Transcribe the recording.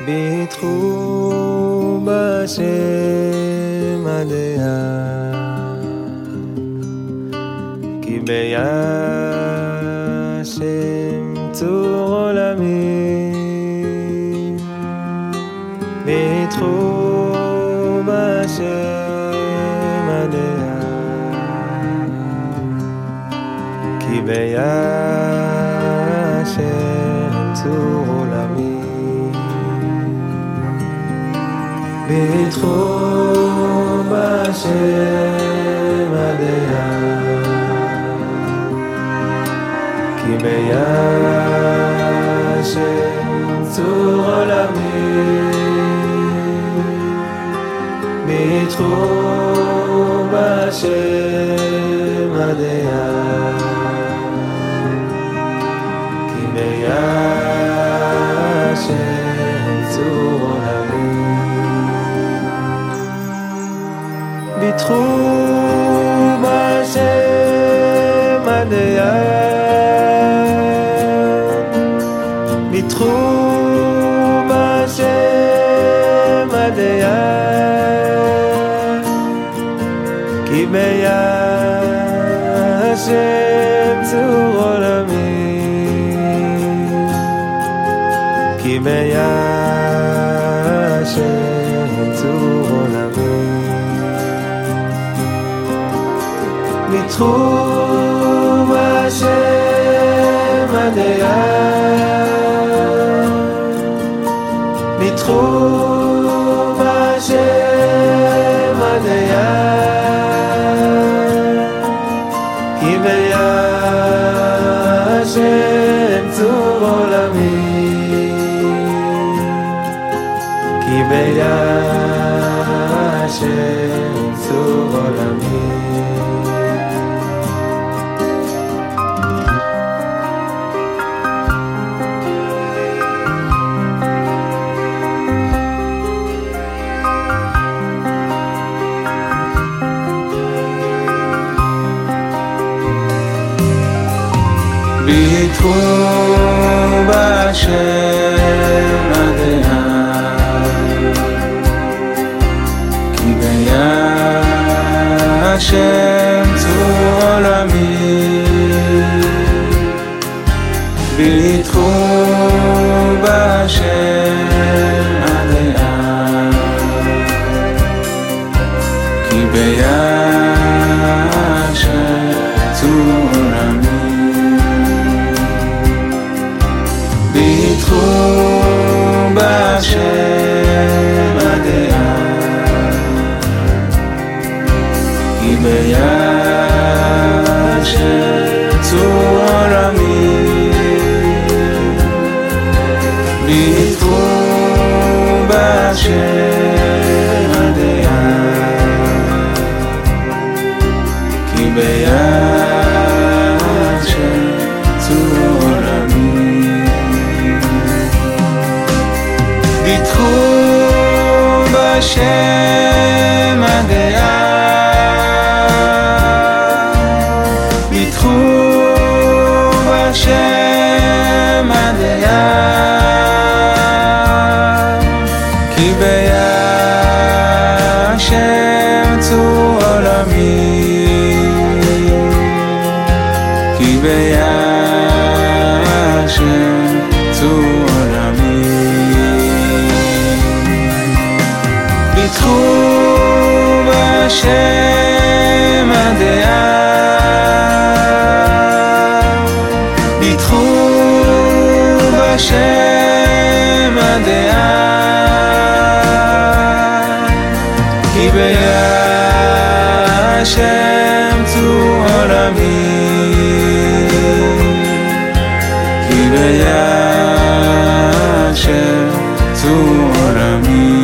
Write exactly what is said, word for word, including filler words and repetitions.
ביטחו בשם הדעה, כי בישם צור עולמי. ביטחו בשם הדעה, כי בישם צור עולמי. ביטחו בשם הדעה, כי בישם צור עולמי. ביטחו בשם הדעה, כי בישם צור עולמי. ביטחו בשם הדעה, ביטחו בשם הדעה, כי בישם צור עולמי. כי בישם צור עולמי. ביטחו בשם הדעה, ביטחו בשם הדעה, כי בישם צור עולמי. כי בישם צור עולמי. ביטחו בשם הדעה, כי בישם צור עולמי. ביטחו בשם הדעה, כי בישם צור עולמי. ביטחו בשם הדעה, כי בישם צור עולמי. ביטחו בשם הדעה, כי בישם צור עולמי. ביטחו בשם הדעה, ביטחו בשם הדעה, כי בישם צור עולמי. כי בישם צור עולמי. ביטחו בשם הדעה, ביטחו בשם הדעה, כי בישם צור עולמי. כי בישם צור עולמי.